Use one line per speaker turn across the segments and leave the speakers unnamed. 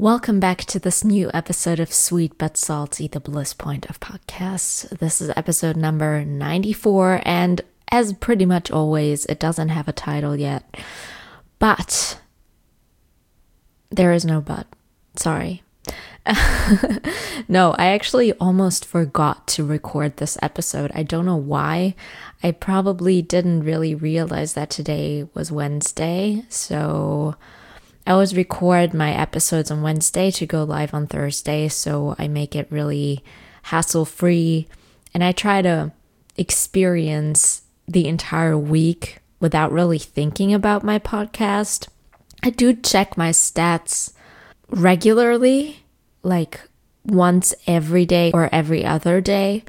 Welcome back to this new episode of Sweet But Salty, the Bliss Point of Podcasts. This is episode number 94, and as pretty much always, it doesn't have a title yet. But there is no but. Sorry. No, I actually almost forgot to record this episode. I don't know why. I probably didn't really realize that today was Wednesday, so I always record my episodes on Wednesday to go live on Thursday, so I make it really hassle-free, and I try to experience the entire week without really thinking about my podcast. I do check my stats regularly, like once every day or every other day,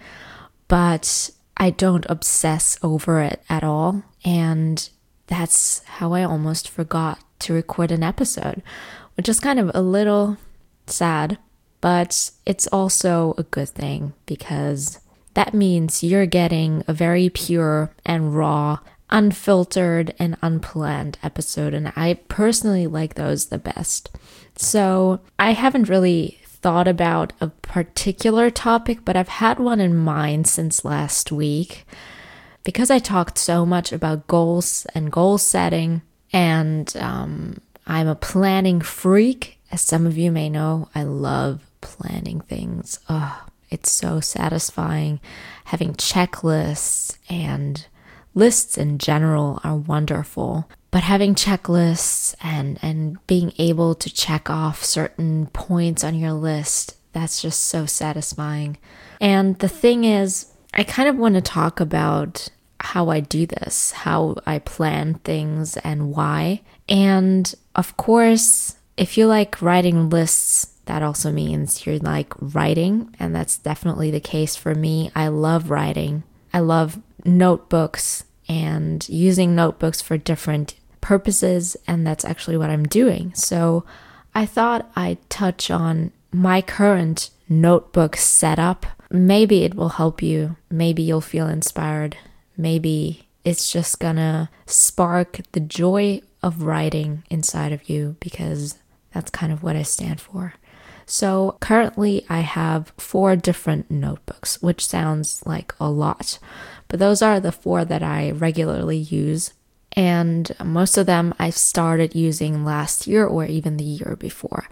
but I don't obsess over it at all, and that's how I almost forgot to record an episode, which is kind of a little sad, but it's also a good thing because that means you're getting a very pure and raw, unfiltered and unplanned episode, and I personally like those the best. So I haven't really thought about a particular topic, but I've had one in mind since last week because I talked so much about goals and goal setting. And I'm a planning freak. As some of you may know, I love planning things. Oh, it's so satisfying. Having checklists and lists in general are wonderful. But having checklists and being able to check off certain points on your list, that's just so satisfying. And the thing is, I kind of want to talk about how I do this, how I plan things and why. And of course, if you like writing lists, that also means you're like writing, and that's definitely the case for me. I love writing. I love notebooks and using notebooks for different purposes, and that's actually what I'm doing. So I thought I'd touch on my current notebook setup. Maybe it will help you. Maybe you'll feel inspired. Maybe it's just gonna spark the joy of writing inside of you, because that's kind of what I stand for. So currently I have 4 different notebooks, which sounds like a lot, but those are the 4 that I regularly use. And most of them I've started using last year or even the year before.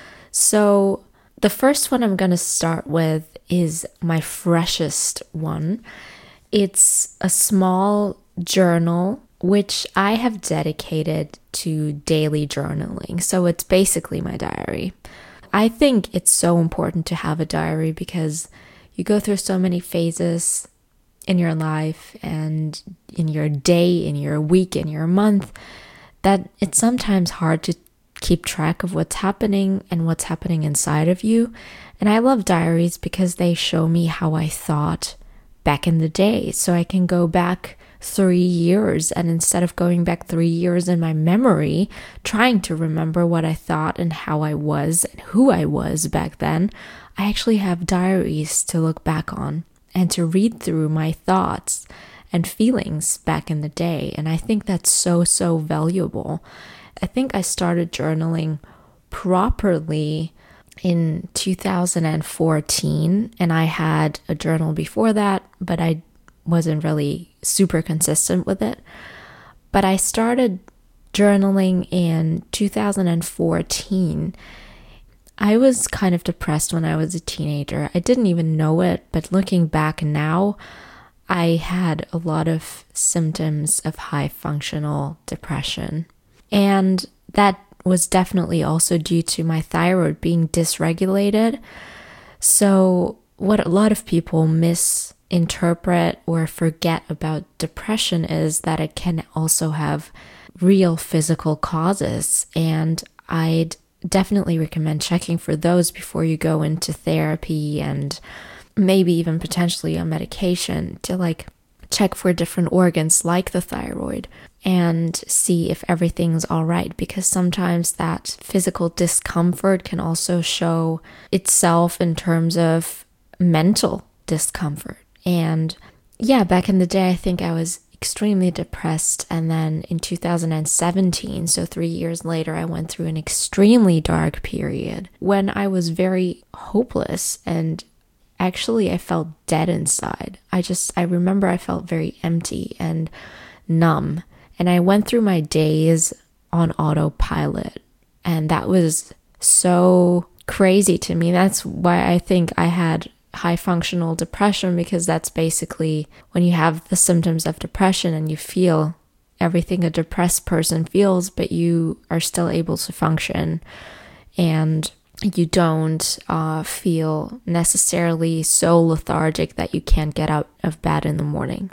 So the first one I'm gonna start with is my freshest one. It's a small journal, which I have dedicated to daily journaling. So it's basically my diary. I think it's so important to have a diary because you go through so many phases in your life and in your day, in your week, in your month, that it's sometimes hard to keep track of what's happening and what's happening inside of you. And I love diaries because they show me how I thought back in the day, so I can go back 3 years, and instead of going back 3 years in my memory trying to remember what I thought and how I was and who I was back then, I actually have diaries to look back on and to read through my thoughts and feelings back in the day. And I think that's so valuable. I think I started journaling properly in 2014, and I had a journal before that, but I wasn't really super consistent with it. But I started journaling in 2014. I was kind of depressed when I was a teenager. I didn't even know it, but looking back now, I had a lot of symptoms of high functional depression. And that was definitely also due to my thyroid being dysregulated. So what a lot of people misinterpret or forget about depression is that it can also have real physical causes. And I'd definitely recommend checking for those before you go into therapy and maybe even potentially a medication to like check for different organs like the thyroid and see if everything's all right, because sometimes that physical discomfort can also show itself in terms of mental discomfort. And yeah, back in the day, I think I was extremely depressed. And then in 2017, so 3 years later, I went through an extremely dark period when I was very hopeless, and actually I felt dead inside. I remember I felt very empty and numb, and I went through my days on autopilot, and that was so crazy to me. That's why I think I had high functional depression, because that's basically when you have the symptoms of depression and you feel everything a depressed person feels, but you are still able to function, and you don't feel necessarily so lethargic that you can't get out of bed in the morning.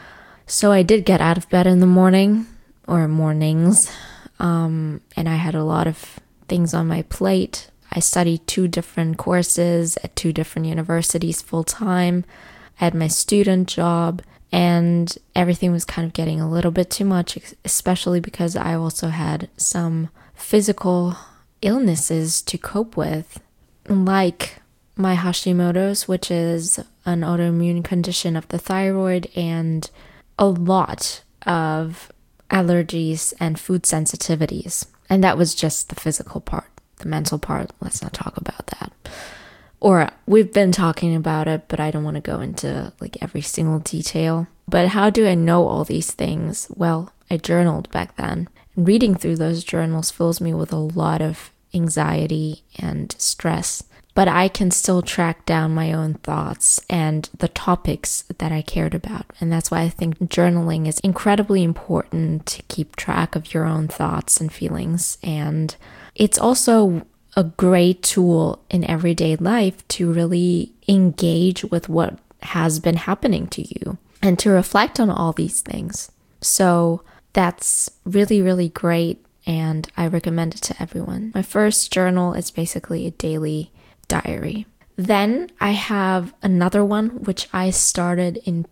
So I did get out of bed in the morning, or mornings, and I had a lot of things on my plate. I studied 2 different courses at 2 different universities full time. I had my student job, and everything was kind of getting a little bit too much, especially because I also had some physical illnesses to cope with, like my Hashimoto's, which is an autoimmune condition of the thyroid, and a lot of allergies and food sensitivities. And that was just the physical part. The mental part, let's not talk about that. Or we've been talking about it, but I don't want to go into like every single detail. But how do I know all these things? Well, I journaled back then. And reading through those journals fills me with a lot of anxiety and stress. But I can still track down my own thoughts and the topics that I cared about. And that's why I think journaling is incredibly important, to keep track of your own thoughts and feelings. And it's also a great tool in everyday life to really engage with what has been happening to you and to reflect on all these things. So that's really, really great, and I recommend it to everyone. My first journal is basically a daily diary. Then I have another one, which I started in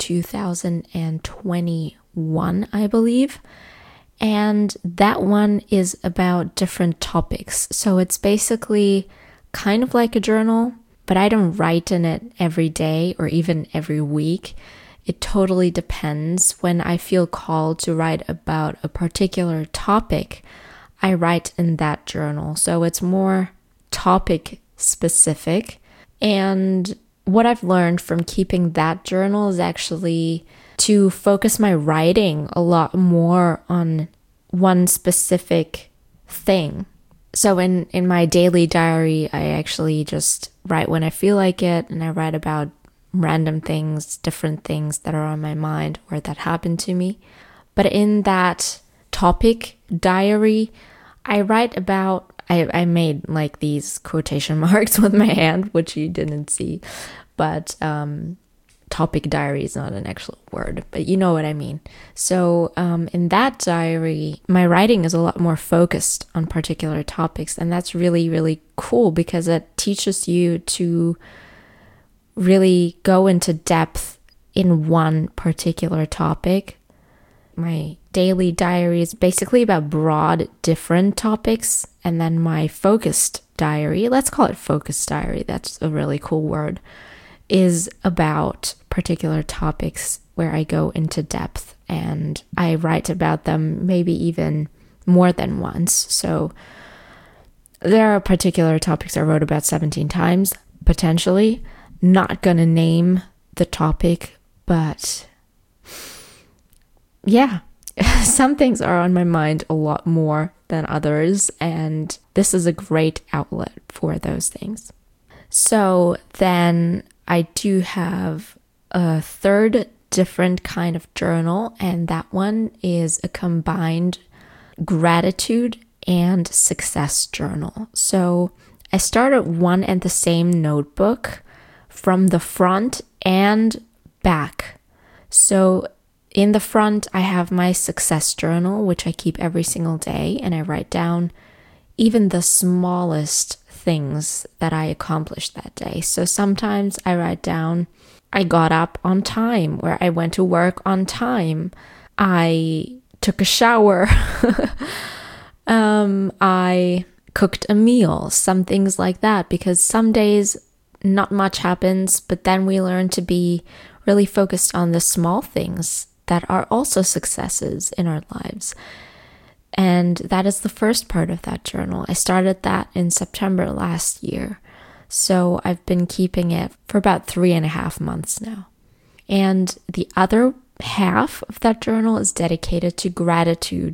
2021, I believe. And that one is about different topics. So it's basically kind of like a journal, but I don't write in it every day or even every week. It totally depends. When I feel called to write about a particular topic, I write in that journal. So it's more topic specific. And what I've learned from keeping that journal is actually to focus my writing a lot more on one specific thing. So in my daily diary, I actually just write when I feel like it, and I write about random things, different things that are on my mind or that happened to me. But in that topic diary, I write about, I made like these quotation marks with my hand, which you didn't see, but topic diary is not an actual word, but you know what I mean. So in that diary, my writing is a lot more focused on particular topics, and that's really, really cool because it teaches you to really go into depth in one particular topic. My daily diary is basically about broad, different topics, and then my focused diary, let's call it focused diary, that's a really cool word, is about particular topics where I go into depth and I write about them maybe even more than once. So there are particular topics I wrote about 17 times, potentially. Not gonna name the topic, but yeah, some things are on my mind a lot more than others, and this is a great outlet for those things. So then I do have a third different kind of journal, and that one is a combined gratitude and success journal. So I started one and the same notebook from the front and back. So in the front, I have my success journal, which I keep every single day, and I write down even the smallest things that I accomplished that day. So sometimes I write down, I got up on time, or I went to work on time. I took a shower. I cooked a meal, some things like that, because some days not much happens, but then we learn to be really focused on the small things that are also successes in our lives. And that is the first part of that journal. I started that in September last year. So I've been keeping it for about 3.5 months now. And the other half of that journal is dedicated to gratitude.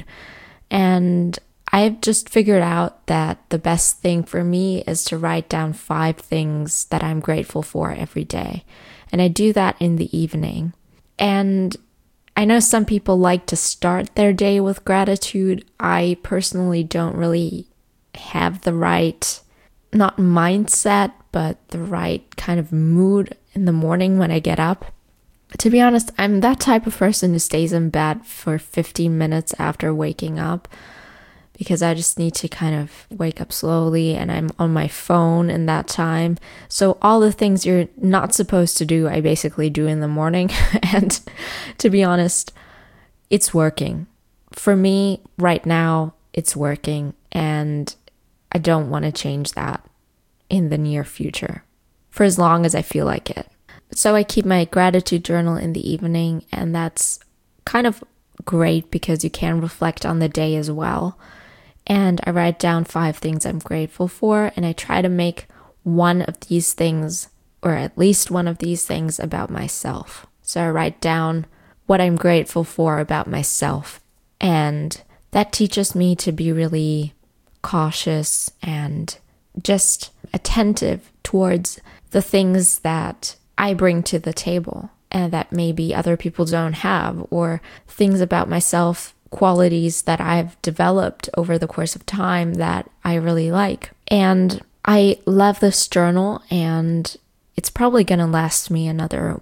And I've just figured out that the best thing for me is to write down 5 things that I'm grateful for every day. And I do that in the evening. And I know some people like to start their day with gratitude. I personally don't really have the right, not mindset, but the right kind of mood in the morning when I get up. To be honest, I'm that type of person who stays in bed for 15 minutes after waking up, because I just need to kind of wake up slowly, and I'm on my phone in that time. So all the things you're not supposed to do, I basically do in the morning. And to be honest, it's working. For me right now, it's working, and I don't want to change that in the near future for as long as I feel like it. So I keep my gratitude journal in the evening, and that's kind of great because you can reflect on the day as well. And I write down 5 things I'm grateful for, and I try to make one of these things, or at least one of these things, about myself. So I write down what I'm grateful for about myself, and that teaches me to be really cautious and just attentive towards the things that I bring to the table and that maybe other people don't have, or things about myself, qualities that I've developed over the course of time that I really like. And I love this journal, and it's probably going to last me another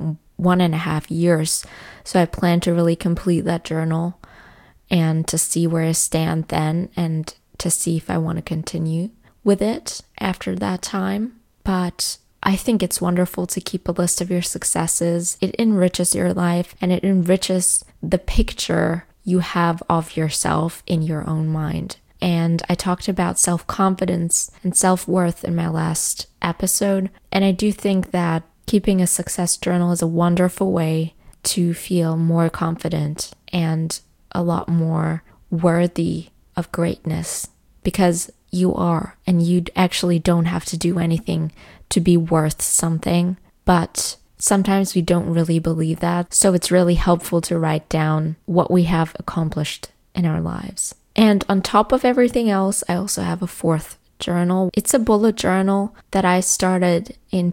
1.5 years. So I plan to really complete that journal and to see where I stand then, and to see if I want to continue with it after that time. But I think it's wonderful to keep a list of your successes. It enriches your life, and it enriches the picture you have of yourself in your own mind. And I talked about self-confidence and self-worth in my last episode. And I do think that keeping a success journal is a wonderful way to feel more confident and a lot more worthy of greatness, because you are, and you actually don't have to do anything to be worth something. But sometimes we don't really believe that. So it's really helpful to write down what we have accomplished in our lives. And on top of everything else, I also have a 4th journal. It's a bullet journal that I started in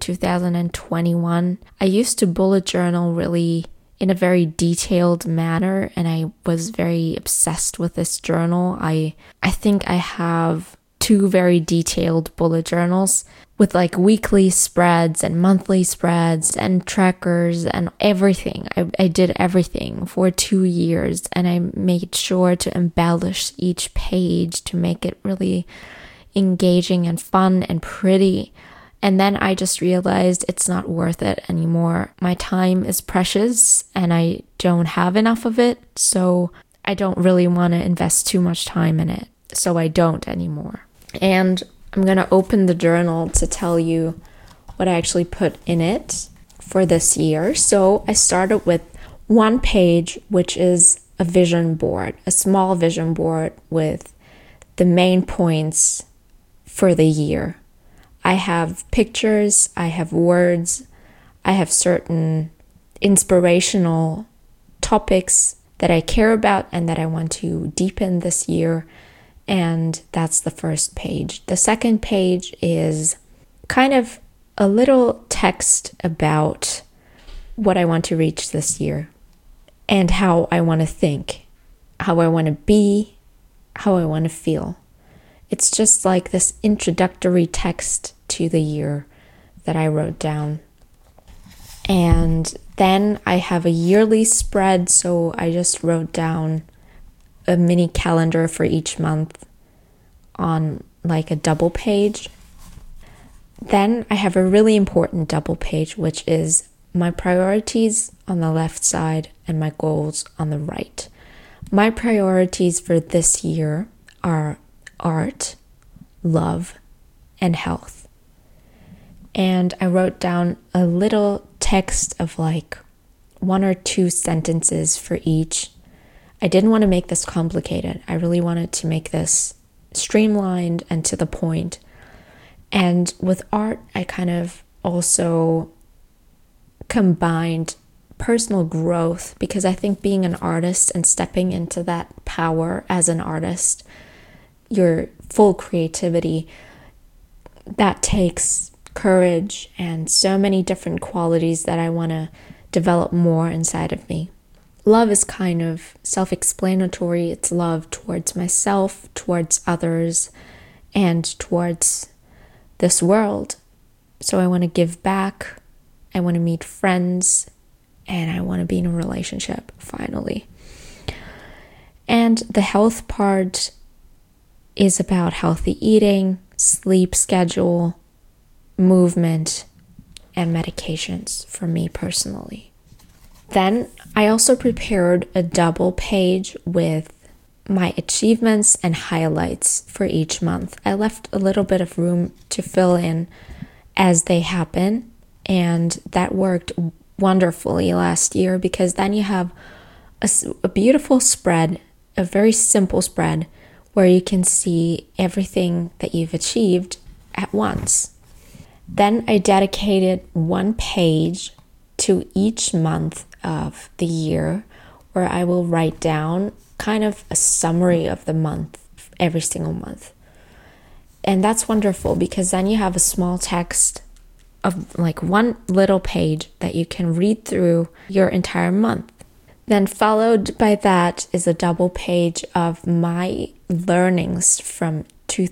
2021. I used to bullet journal really in a very detailed manner, and I was very obsessed with this journal. I think I have 2 very detailed bullet journals with like weekly spreads and monthly spreads and trackers and everything. I did everything for 2 years, and I made sure to embellish each page to make it really engaging and fun and pretty. And then I just realized it's not worth it anymore. My time is precious, and I don't have enough of it, so I don't really want to invest too much time in it. So I don't anymore. And I'm going to open the journal to tell you what I actually put in it for this year. So I started with 1 page, which is a vision board, a small vision board with the main points for the year. I have pictures, I have words, I have certain inspirational topics that I care about and that I want to deepen this year. And that's the first page. The second page is kind of a little text about what I want to reach this year and how I want to think, how I want to be, how I want to feel. It's just like this introductory text to the year that I wrote down. And then I have a yearly spread, so I just wrote down a mini calendar for each month on like a double page. Then I have a really important double page, which is my priorities on the left side and my goals on the right. My priorities for this year are art, love, and health. And I wrote down a little text of like 1 or 2 sentences for each. I didn't want to make this complicated. I really wanted to make this streamlined and to the point. And with art, I kind of also combined personal growth, because I think being an artist and stepping into that power as an artist, your full creativity, that takes courage and so many different qualities that I want to develop more inside of me. Love is kind of self-explanatory. It's love towards myself, towards others, and towards this world. So I want to give back. I want to meet friends, and I want to be in a relationship, finally. And the health part is about healthy eating, sleep schedule, movement, and medications for me personally. Then I also prepared a double page with my achievements and highlights for each month. I left a little bit of room to fill in as they happen, and that worked wonderfully last year, because then you have a beautiful spread, a very simple spread, where you can see everything that you've achieved at once. Then I dedicated 1 page to each month of the year, where I will write down kind of a summary of the month every single month. And that's wonderful, because then you have a small text of like 1 little page that you can read through your entire month. Then followed by that is a double page of my learnings from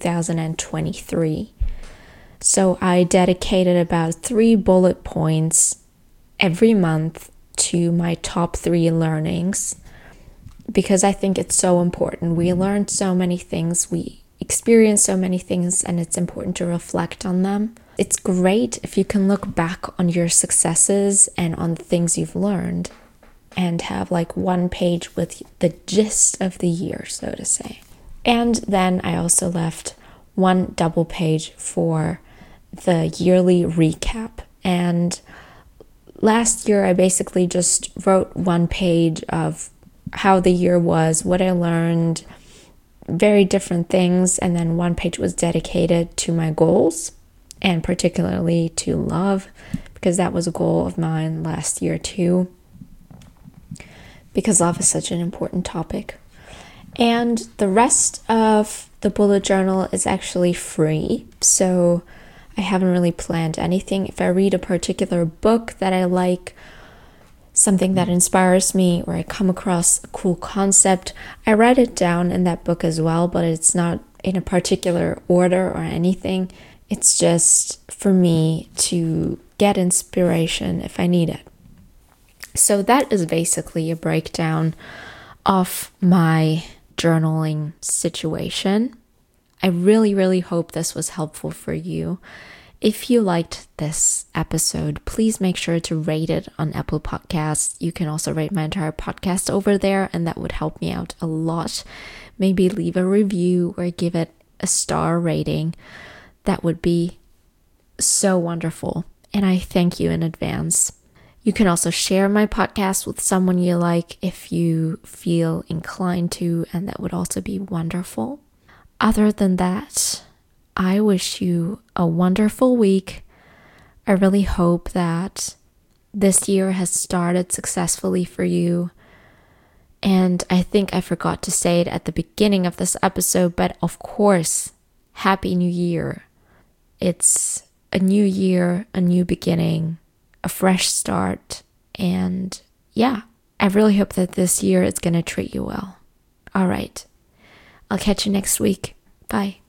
2023. So I dedicated about 3 bullet points every month to my top 3 learnings, because I think it's so important. We learn so many things, we experience so many things, and it's important to reflect on them. It's great if you can look back on your successes and on the things you've learned and have like 1 page with the gist of the year, so to say. And then I also left 1 double page for the yearly recap. And last year, I basically just wrote 1 page of how the year was, what I learned, very different things. And then 1 page was dedicated to my goals, and particularly to love, because that was a goal of mine last year too, because love is such an important topic. And the rest of the bullet journal is actually free, so I haven't really planned anything. If I read a particular book that I like, something that inspires me, or I come across a cool concept, I write it down in that book as well, but it's not in a particular order or anything. It's just for me to get inspiration if I need it. So that is basically a breakdown of my journaling situation. I really, really hope this was helpful for you. If you liked this episode, please make sure to rate it on Apple Podcasts. You can also rate my entire podcast over there, and that would help me out a lot. Maybe leave a review or give it a star rating. That would be so wonderful, and I thank you in advance. You can also share my podcast with someone you like if you feel inclined to, and that would also be wonderful. Other than that, I wish you a wonderful week. I really hope that this year has started successfully for you. And I think I forgot to say it at the beginning of this episode, but of course, Happy New Year. It's a new year, a new beginning, a fresh start. And yeah, I really hope that this year is going to treat you well. All right. I'll catch you next week. Bye.